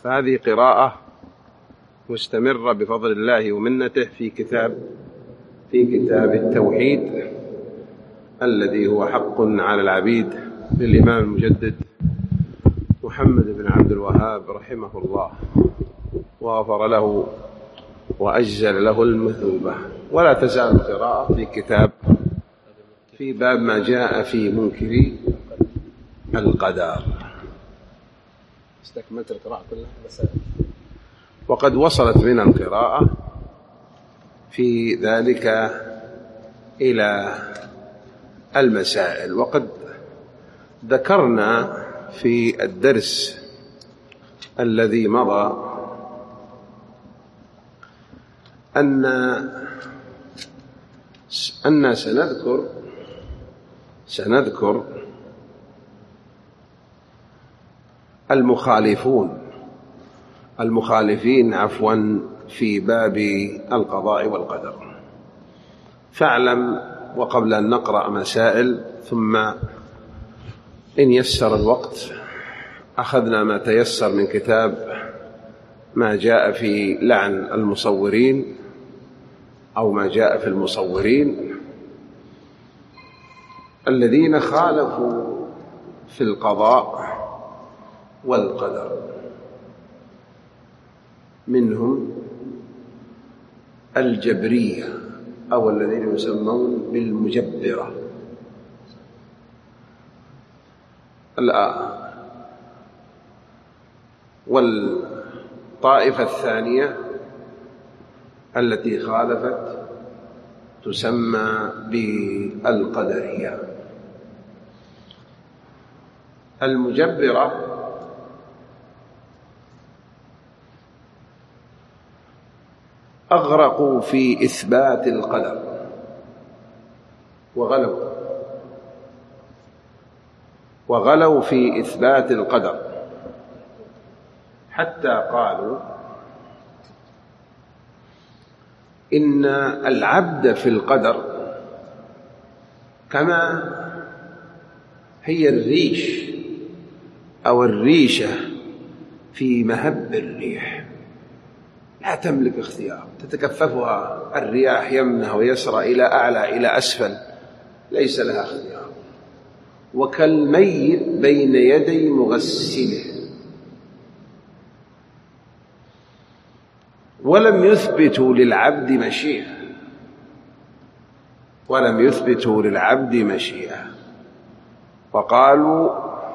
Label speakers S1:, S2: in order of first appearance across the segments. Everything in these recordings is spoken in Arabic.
S1: فهذه قراءة مستمرة بفضل الله ومنته في كتاب التوحيد الذي هو حق على العبيد للإمام المجدد محمد بن عبد الوهاب رحمه الله وغفر له وأجزل له المثوبة. ولا تزال القراءة في كتاب في باب ما جاء في منكر القدر. استكملت القراءة كلها وقد وصلت بنا القراءة في ذلك إلى المسائل. وقد ذكرنا في الدرس الذي مضى أن سنذكر المخالفين في باب القضاء والقدر. فاعلم وقبل أن نقرأ مسائل ثم إن يسر الوقت أخذنا ما تيسر من كتاب ما جاء في لعن المصورين أو ما جاء في المصورين الذين خالفوا في القضاء والقدر. منهم الجبرية أو الذين يسمون بالمجبرة. والطائفة الثانية التي خالفت تسمى بالقدرية. المجبرة أغرقوا في إثبات القدر وغلوا في إثبات القدر حتى قالوا إن العبد في القدر كما هي الريش أو الريشة في مهب الريح، لا تملك اختيار، تتكففها الرياح يمنة ويسرى إلى أعلى إلى أسفل، ليس لها اختيار. وكالميت بين يدي مغسله. ولم يثبتوا للعبد مشيئة وقالوا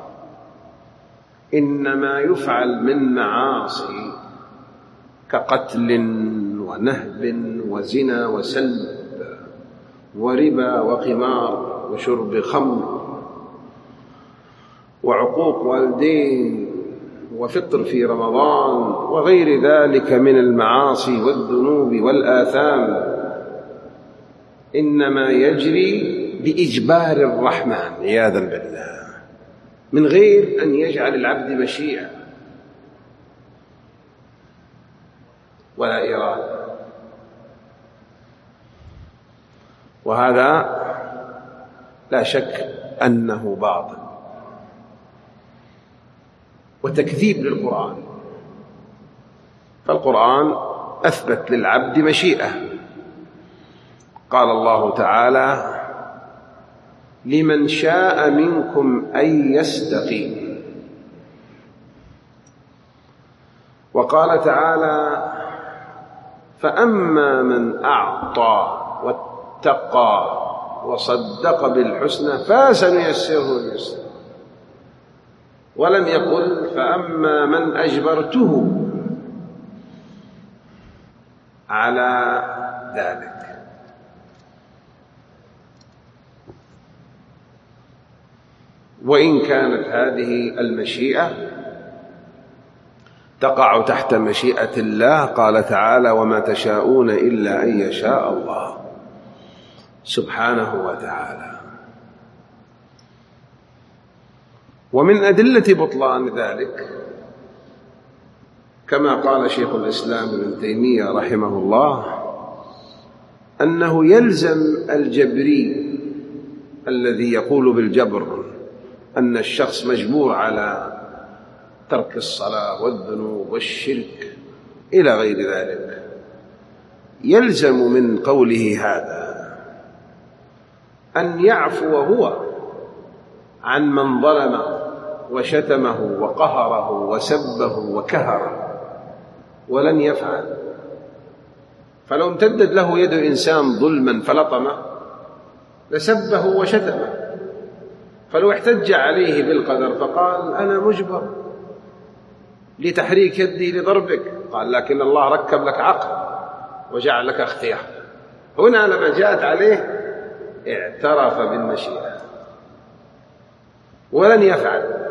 S1: إنما يفعل من معاصي كقتل ونهب وزنا وسلب وربا وقمار وشرب خمر وعقوق والدين وفطر في رمضان وغير ذلك من المعاصي والذنوب والآثام، إنما يجري بإجبار الرحمن عياذا بالله من غير أن يجعل العبد مشيئة ولا إرادة. وهذا لا شك أنه باطل وتكذيب للقرآن. فالقرآن أثبت للعبد مشيئة. قال الله تعالى: لمن شاء منكم أن يستقيم. وقال تعالى: فأما من أعطى واتقى وصدق بالحسنى فسنيسره لليسرى. ولم يقل فأما من أجبرته على ذلك. وإن كانت هذه المشيئة تقع تحت مشيئة الله، قال تعالى: وما تشاءون إلا أن يشاء الله سبحانه وتعالى. ومن أدلة بطلان ذلك كما قال شيخ الإسلام ابن تيمية رحمه الله أنه يلزم الجبري الذي يقول بالجبر أن الشخص مجبور على ترك الصلاة والذنوب والشرك إلى غير ذلك. يلزم من قوله هذا أن يعفو هو عن من ظلمه وشتمه وقهره وسبه وكهره، ولن يفعل. فلو امتدت له يد إنسان ظلما فلطمه لسبه وشتمه، فلو احتج عليه بالقدر فقال أنا مجبر لتحريك يدي لضربك، قال لكن الله ركب لك عقل وجعل لك اختيار. هنا لما جاءت عليه اعترف بالمشيئة ولن يفعل،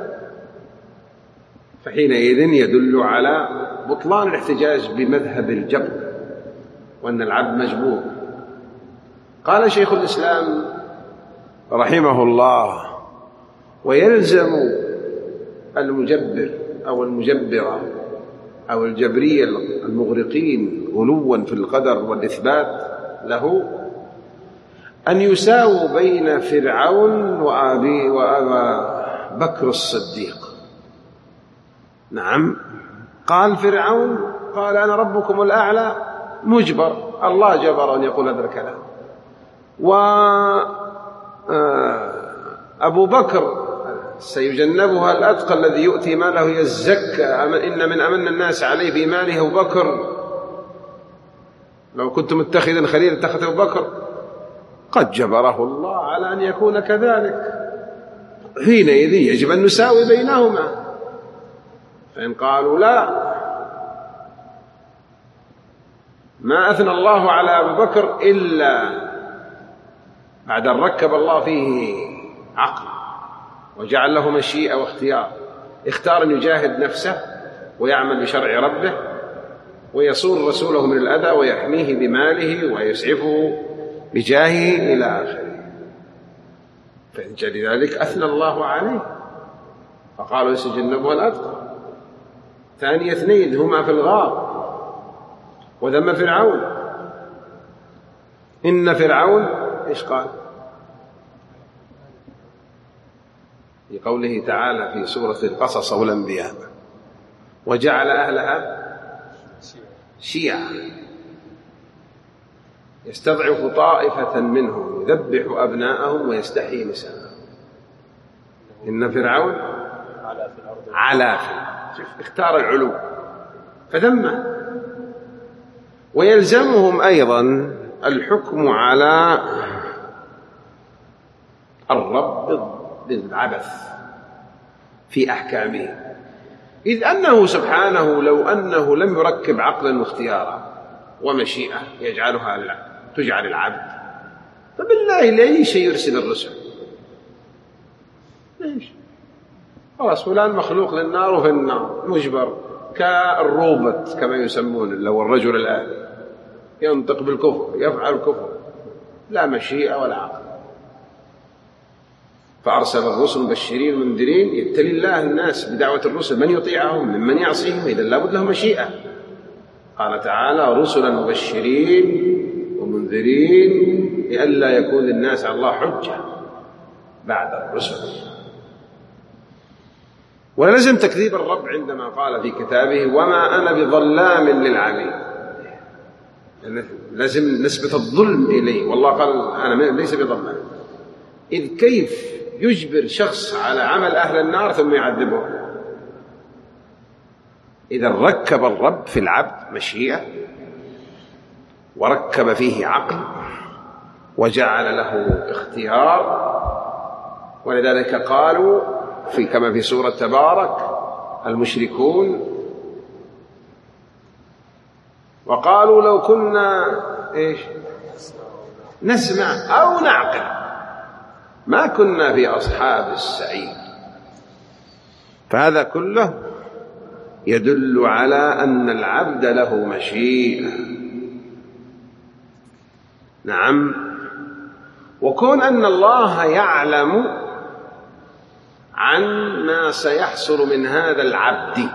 S1: فحينئذ يدل على بطلان الاحتجاج بمذهب الجبر وأن العبد مجبور. قال شيخ الإسلام رحمه الله: ويلزم المجبر أو المجبرة أو الجبرية المغرقين غلوا في القدر والإثبات له أن يساووا بين فرعون وأبا بكر الصديق. نعم، قال فرعون قال أنا ربكم الأعلى مجبر، الله جبر أن يقول هذا الكلام. وأبو بكر سيجنبها الأتقى الذي يؤتي ماله يزكى، إن من أمن الناس عليه في ماله أبو بكر، لو كنت متخذا خليلا اتخذ أبو بكر، قد جبره الله على أن يكون كذلك. حينئذ يجب أن نساوي بينهما. فإن قالوا لا، ما أثنى الله على أبو بكر إلا بعد أن ركب الله فيه عقل وجعل له مشيئة واختيار، اختار أن يجاهد نفسه ويعمل بشرع ربه ويصون رسوله من الأذى ويحميه بماله ويسعفه بجاهه إلى آخره. فلذلك أثنى الله عليه فقالوا يتجنبها الأتقى. ثاني اثنين هما في الغار وذم فرعون. إن فرعون إيش قال في قوله تعالى في سورة القصص والأنبياء: وجعل أهلها شيعا يستضعف طائفة منهم يذبح أبناءهم ويستحيي نساءهم. إن فرعون علا في الأرض، اختار العلو فذمه. ويلزمهم أيضا الحكم على الرب بالعبث في أحكامه، إذ أنه سبحانه لو أنه لم يركب عقلا واختيارا ومشيئة تجعل العبد، فبالله ليش يرسل الرسل؟ ليش؟ خلاص فلان مخلوق للنار وفي النار مجبر، كالروبوت كما يسمون، اللي هو الرجل الآلي ينطق بالكفر يفعل الكفر، لا مشيئة ولا عقل. فأرسل الرسل مبشرين ومنذرين، يبتلي الله الناس بدعوة الرسل، من يطيعهم ممن يعصيهم، إذا لابد له مشيئة. قال تعالى: رسلا مبشرين ومنذرين لئلا يكون للناس على الله حجة بعد الرسل. ولازم تكذيب الرب عندما قال في كتابه: وما أنا بظلام للعبيد. لازم نسبة الظلم إليه، والله قال أنا ليس بظلام. إذ كيف يجبر شخص على عمل أهل النار ثم يعذبه؟ إذا ركب الرب في العبد مشيئة وركب فيه عقل وجعل له اختيار. ولذلك قالوا كما في سورة تبارك المشركون: وقالوا لو كنا نسمع أو نعقل ما كنا في أصحاب السعير. فهذا كله يدل على أن العبد له مشيئة. نعم. وكون أن الله يعلم عن ما سيحصل من هذا العبد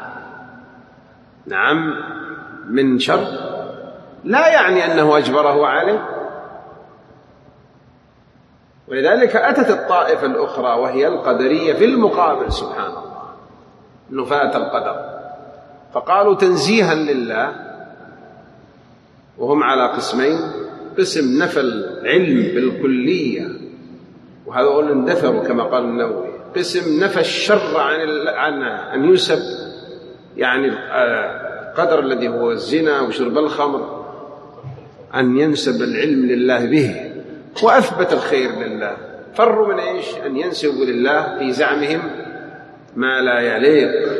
S1: من شر لا يعني أنه أجبره عليه. ولذلك أتت الطائفة الأخرى وهي القدرية في المقابل، سبحان الله، نفاة القدر، فقالوا تنزيها لله، وهم على قسمين: قسم نفى العلم بالكلية وهذول اندثروا كما قال النووي، قسم نفى الشر عن أن ينسب يعني القدر الذي هو الزنا وشرب الخمر، أن ينسب العلم لله به، وأثبت الخير لله. فروا من إيش؟ أن ينسبوا لله في زعمهم ما لا يليق.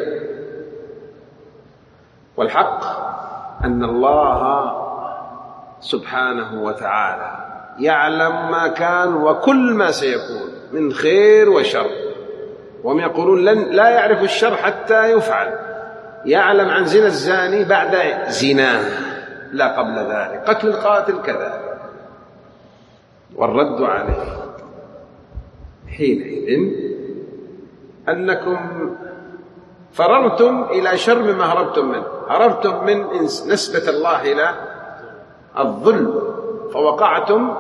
S1: والحق أن الله سبحانه وتعالى يعلم ما كان وكل ما سيكون من خير وشر، وهم يقولون لا يعرف الشر حتى يفعل. يعلم عن زنا الزاني بعد زناه لا قبل ذلك، قتل القاتل كذلك. والرد عليه حينئذ أنكم فررتم إلى شر مما هربتم منه، هربتم من نسبة الله إلى الظلم، فوقعتم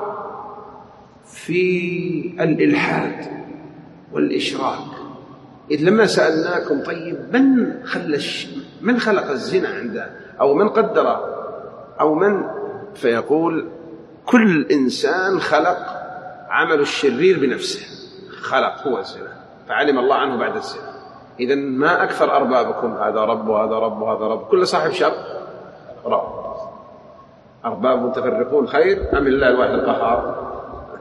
S1: في الإلحاد والإشراك. إذ لما سألناكم طيب من خلق الزنا عنده، أو من قدره، أو من، فيقول كل إنسان خلق عمل الشرير بنفسه، خلق هو الزنا فعلم الله عنه بعد الزنا. إذن ما أكثر أربابكم، هذا رب وهذا رب وهذا رب، كل صاحب شر رب. أرباب متفرقون خير أم الله الواحد القهار؟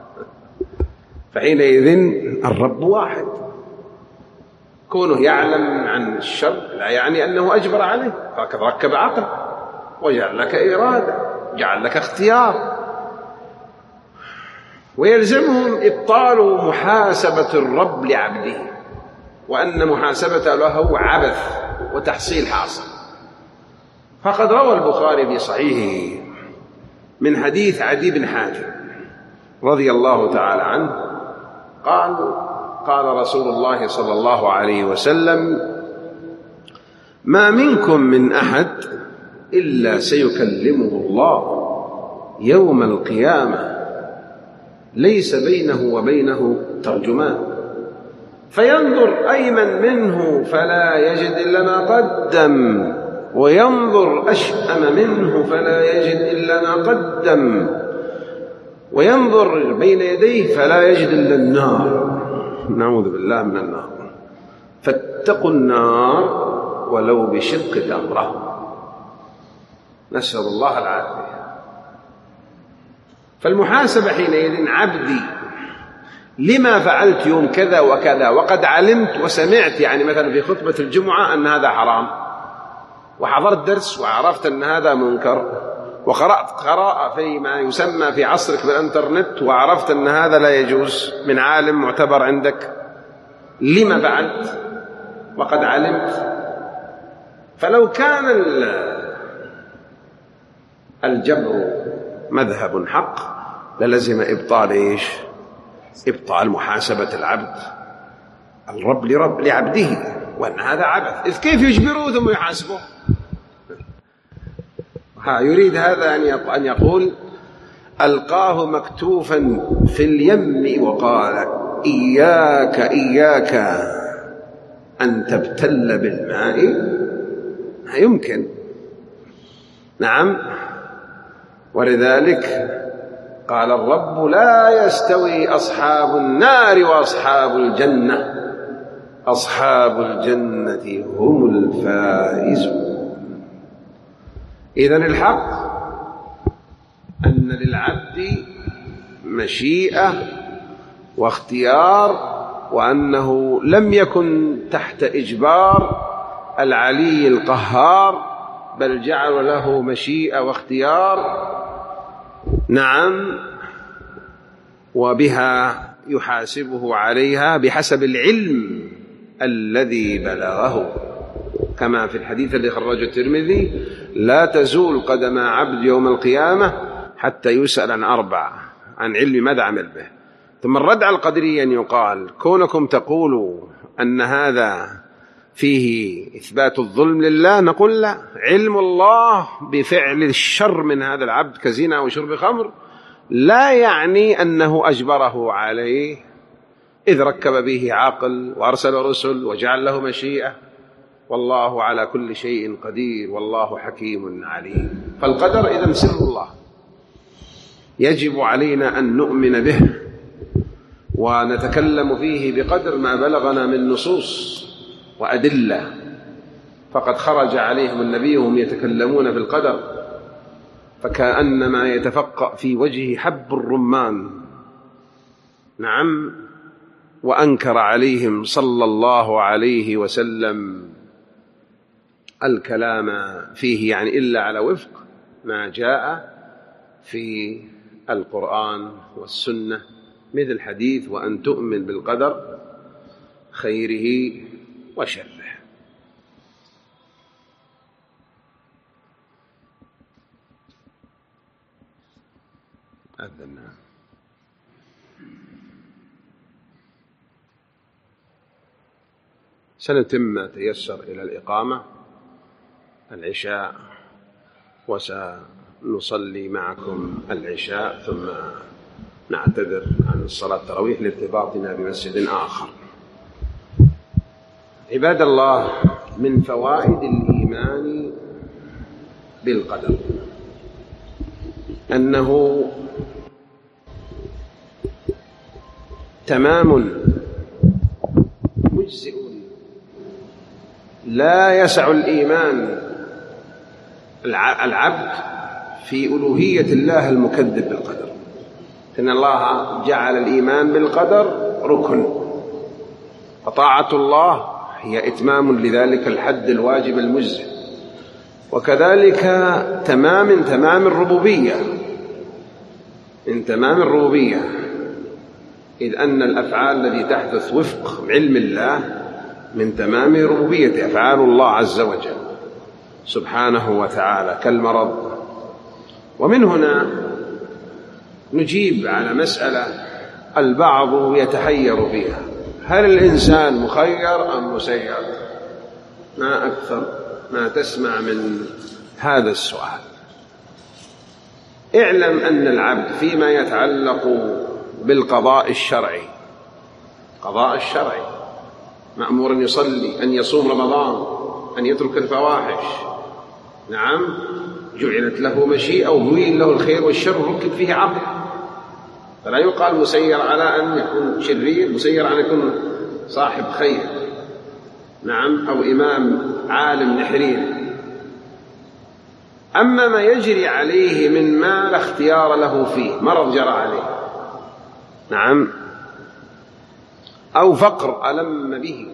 S1: فحينئذ الرب واحد. كونه يعلم عن الشر لا يعني أنه أجبر عليه، فقد ركب عقل وجعل لك إرادة، جعل لك اختيار. ويلزمهم إبطال محاسبة الرب لعبده، وأن محاسبته له عبث وتحصيل حاصل. فقد روى البخاري في صحيحه من حديث عدي بن حاتم رضي الله تعالى عنه قال: قال رسول الله صلى الله عليه وسلم: ما منكم من أحد إلا سيكلمه الله يوم القيامة ليس بينه وبينه ترجمان، فينظر أيمن منه فلا يجد إلا ما قدم، وينظر أشأم منه فلا يجد إلا ما قدم، وينظر بين يديه فلا يجد إلا النار. نعوذ بالله من النار. فاتقوا النار ولو بشق تمرة. نسأل الله العافية. فالمحاسبة حينئذ: عبدي لما فعلت يوم كذا وكذا، وقد علمت وسمعت، يعني مثلا في خطبة الجمعة أن هذا حرام، وحضرت درس وعرفت أن هذا منكر، وقرأت قراءة فيما يسمى في عصرك بالإنترنت وعرفت أن هذا لا يجوز من عالم معتبر عندك. لما فعلت وقد علمت؟ فلو كان الجبر مذهب حق للزم إبطال إيش؟ إبطال محاسبة العبد الرب لعبده، وأن هذا عبث. إذ كيف يجبروه ثم يحاسبه؟ يريد هذا أن يقول: ألقاه مكتوفا في اليم وقال: إياك إياك أن تبتل بالماء. يمكن، نعم. ولذلك قال الرب: لا يستوي أصحاب النار وأصحاب الجنة، أصحاب الجنة هم الفائزون. إذن الحق أن للعبد مشيئة واختيار، وأنه لم يكن تحت إجبار العلي القهار، بل جعل له مشيئة واختيار، نعم، وبها يحاسبه عليها بحسب العلم الذي بلغه، كما في الحديث الذي خرجه الترمذي: لا تزول قدم عبد يوم القيامة حتى يسأل عن 4، عن علم ماذا عمل به. ثم الرد على القدرية أن يقال: كونكم تقولوا أن هذا فيه إثبات الظلم لله، نقول لا، علم الله بفعل الشر من هذا العبد كزنا وشرب خمر لا يعني أنه أجبره عليه، إذ ركب به عقل وأرسل رسل وجعل له مشيئة والله على كل شيء قدير والله حكيم عليم. فالقدر إذن سر الله، يجب علينا أن نؤمن به ونتكلم فيه بقدر ما بلغنا من نصوص وأدلة. فقد خرج عليهم النبي وهم يتكلمون في القدر فكأنما يتفقأ في وجهه حب الرمان. نعم. وأنكر عليهم صلى الله عليه وسلم الكلام فيه، يعني إلا على وفق ما جاء في القرآن والسنة، مثل حديث وأن تؤمن بالقدر خيره وشره. أذنا سنتم ما تيسر إلى الإقامة العشاء، وسنصلي معكم العشاء ثم نعتذر عن الصلاة التراويح لارتباطنا بمسجد آخر. عباد الله، من فوائد الإيمان بالقدر أنه تمام مجزئ، لا يسع الإيمان العبد في ألوهية الله المكذب بالقدر، إن الله جعل الإيمان بالقدر ركن، فطاعة الله هي إتمام لذلك الحد الواجب المجزئ. وكذلك تمام الربوبية، من تمام الربوبية، إذ أن الأفعال التي تحدث وفق علم الله من تمام ربوبيته، أفعال الله عز وجل سبحانه وتعالى كالمرض. ومن هنا نجيب على مسألة البعض يتحير فيها: هل الإنسان مخير أم مسير؟ ما أكثر ما تسمع من هذا السؤال. اعلم أن العبد فيما يتعلق بالقضاء الشرعي، قضاء الشرعي، مأمور أن يصلي، أن يصوم رمضان، أن يترك الفواحش، نعم، جعلت له مشيئة وبين له الخير والشر وركب فيه عقل، فلا يقال مسير على أن يكون شرير، مسير على أن يكون صاحب خير، نعم، أو إمام عالم نحرير. أما ما يجري عليه من ما لا اختيار له فيه، مرض جرى عليه، نعم، أو فقر ألم به،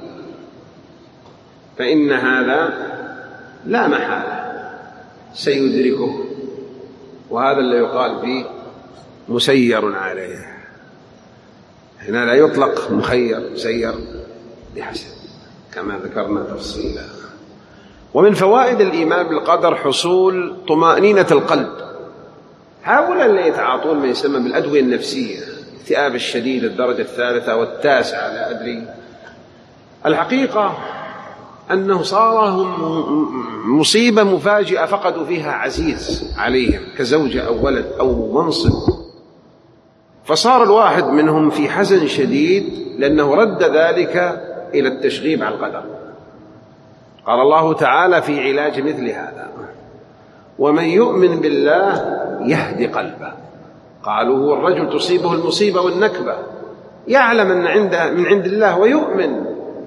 S1: فإن هذا لا محالة سيدركه، وهذا اللي يقال فيه مسير عليه. هنا لا يطلق مخير، مسير بحسب كما ذكرنا تفصيلا. ومن فوائد الإيمان بالقدر حصول طمأنينة القلب. هؤلاء اللي يتعاطون ما يسمى بالأدوية النفسية، الاكتئاب الشديد الدرجة 3 و9 لا أدري، الحقيقة أنه صارهم مصيبة مفاجئة فقدوا فيها عزيز عليهم كزوجة أو ولد أو منصب، فصار الواحد منهم في حزن شديد لأنه رد ذلك إلى التشغيب على القدر. قال الله تعالى في علاج مثل هذا: ومن يؤمن بالله يهدي قلبه. قالوا هو الرجل تصيبه المصيبة والنكبة، يعلم أن عنده من عند الله ويؤمن،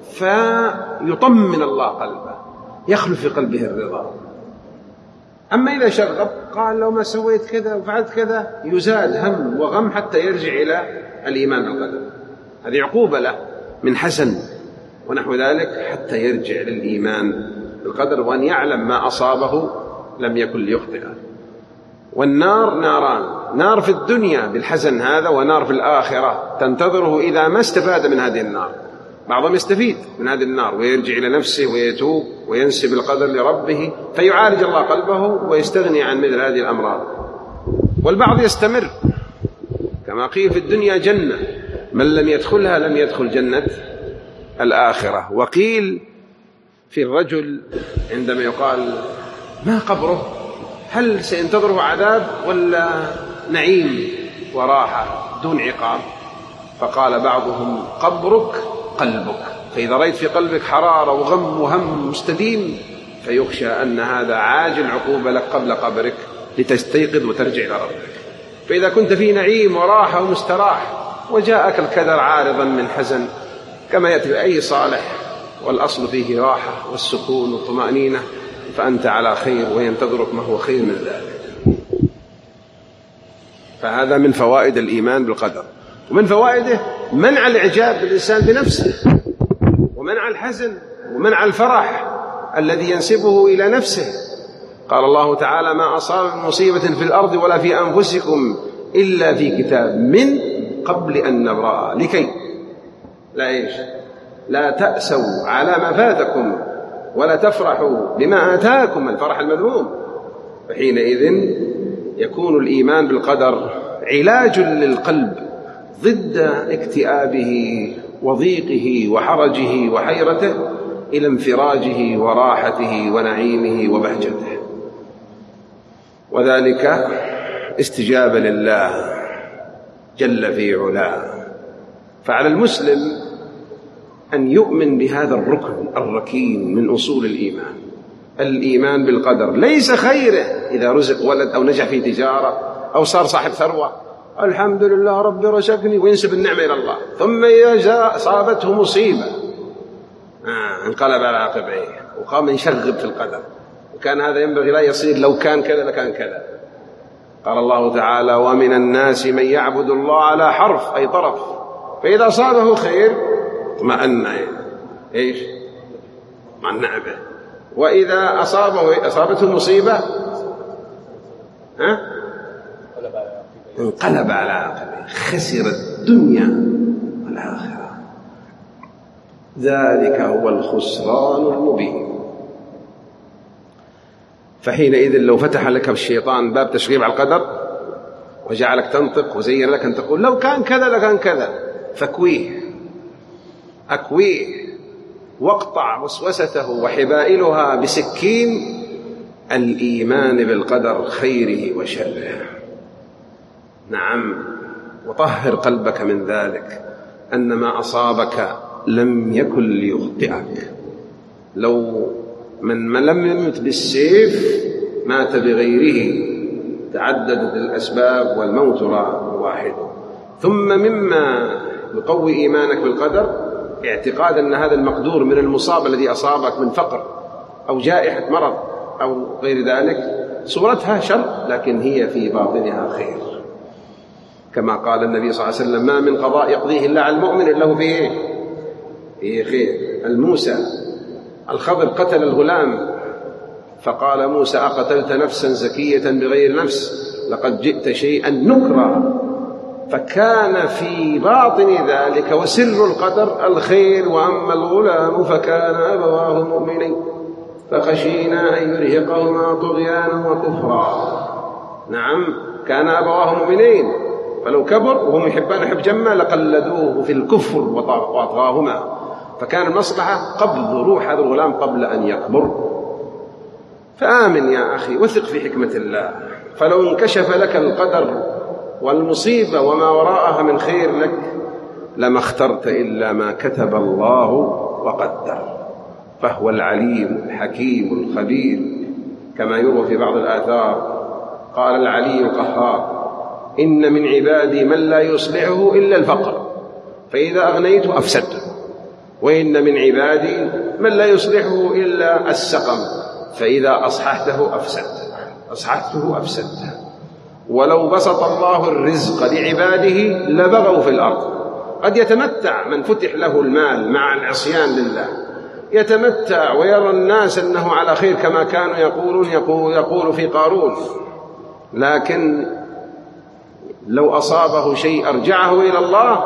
S1: فيطمن الله قلبه، يخلو في قلبه الرضا. أما إذا شغب قال لو ما سويت كذا وفعلت كذا، يزاد هم وغم حتى يرجع إلى الإيمان بالقدر. هذه عقوبة له من حسن ونحو ذلك حتى يرجع للإيمان بالقدر، وأن يعلم ما أصابه لم يكن ليخطئه. والنار ناران: نار في الدنيا بالحزن هذا، ونار في الآخرة تنتظره إذا ما استفاد من هذه النار. بعضهم يستفيد من هذه النار ويرجع إلى نفسه ويتوب وينسب القدر لربه فيعالج الله قلبه ويستغني عن مثل هذه الأمراض. والبعض يستمر، كما قيل في الدنيا جنة، من لم يدخلها لم يدخل جنة الآخرة. وقيل في الرجل عندما يقال ما قبره، هل سينتظره عذاب ولا نعيم وراحة دون عقاب؟ فقال بعضهم قبرك قلبك، فإذا رأيت في قلبك حرارة وغم وهم مستديم فيخشى أن هذا عاجل عقوبة لك قبل قبرك لتستيقظ وترجع إلى ربك. فإذا كنت في نعيم وراحة ومستراح وجاءك الكدر عارضا من حزن كما يأتي أي صالح والأصل فيه راحة والسكون والطمأنينة فأنت على خير وينتظرك ما هو خير من ذلك. فهذا من فوائد الإيمان بالقدر. ومن فوائده منع الإعجاب بالإنسان بنفسه ومنع الحزن ومنع الفرح الذي ينسبه إلى نفسه. قال الله تعالى: ما أصاب من مصيبة في الأرض ولا في أنفسكم إلا في كتاب من قبل أن نبرأها لكي لا تأسوا على ما فاتكم ولا تفرحوا بما آتاكم، الفرح المذموم. فحينئذ يكون الإيمان بالقدر علاج للقلب ضد اكتئابه وضيقه وحرجه وحيرته إلى انفراجه وراحته ونعيمه وبهجته، وذلك استجابة لله جل في علاه. فعلى المسلم أن يؤمن بهذا الركن الركين من أصول الإيمان، الإيمان بالقدر. ليس خيره إذا رزق ولد أو نجح في تجارة أو صار صاحب ثروة الحمد لله ربي رزقني وينسب النعمة إلى الله، ثم إذا أصابته مصيبة انقلب على عقبيه وقام يشغب في القدر، وكان هذا ينبغي لا يصير، لو كان كذا لكان كذا. قال الله تعالى: ومن الناس من يعبد الله على حرف أي طرف، فإذا أصابه خير اطمأن اطمأن به، وإذا أصابته مصيبة انقلب على عقبيه، خسر الدنيا والآخرة. ذلك هو الخسران المبين. فحينئذ لو فتح لك الشيطان باب تشغيب على القدر وجعلك تنطق وزين لك أن تقول لو كان كذا لكان كذا، أكويه واقطع وسوسته وحبائلها بسكين الإيمان بالقدر خيره وشره. نعم، وطهر قلبك من ذلك أن ما أصابك لم يكن ليخطئك. لو من لم يمت بالسيف مات بغيره، تعددت الأسباب والموت واحد. ثم مما يقوي إيمانك بالقدر اعتقاد أن هذا المقدور من المصاب الذي أصابك من فقر أو جائحة مرض أو غير ذلك صورتها شر لكن هي في باطنها خير، كما قال النبي صلى الله عليه وسلم: ما من قضاء يقضيه الله على المؤمن إلا هو فيه خير. الموسى الخضر قتل الغلام فقال موسى: أقتلت نفسا زكية بغير نفس لقد جئت شيئا نكرا. فكان في باطن ذلك وسر القدر الخير. وأما الغلام فكان أبواه مؤمنين فخشينا أن يرهقهما طغيانا وكفرا. نعم، كان أبواه مؤمنين، فلو كبر وهم يحبان حب جمة لقلدوه في الكفر وأطغاهما، فكان المصلحة قبض روح هذا الغلام قبل أن يكبر. فآمن يا أخي، وثق في حكمة الله. فلو انكشف لك القدر والمصيبة وما وراءها من خير لك لما اخترت إلا ما كتب الله وقدر، فهو العليم الحكيم الخبير. كما يروى في بعض الآثار قال العلي القهار: إن من عبادي من لا يصلحه إلا الفقر، فإذا أغنيته أفسدته، وإن من عبادي من لا يصلحه إلا السقم، فإذا أصححته أفسدته. ولو بسط الله الرزق لعباده لبغوا في الأرض. قد يتمتع من فتح له المال مع العصيان لله، يتمتع ويرى الناس أنه على خير كما كانوا يقول في قارون، لكن لو أصابه شيء أرجعه إلى الله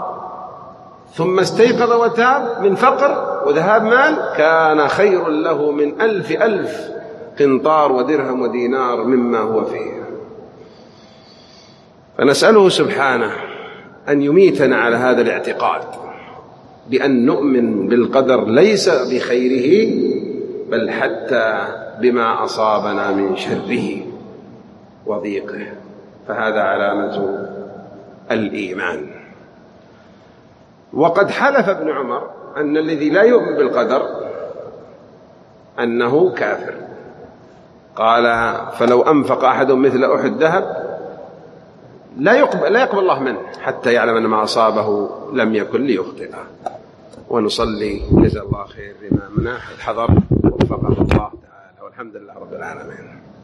S1: ثم استيقظ وتاب من فقر وذهاب مال كان خير له من 1000 قنطار ودرهم ودينار مما هو فيه. فنسأله سبحانه أن يميتنا على هذا الاعتقاد بأن نؤمن بالقدر ليس بخيره بل حتى بما أصابنا من شره وضيقه، فهذا علامة الإيمان. وقد حلف ابن عمر أن الذي لا يؤمن بالقدر أنه كافر. قال فلو أنفق أحد مثل أحد ذهب لا يقبل الله منه حتى يعلم أن ما أصابه لم يكن ليخطئه. ونصلي جزا الله خير إمامنا الحضر وفقه الله تعالى، والحمد لله رب العالمين.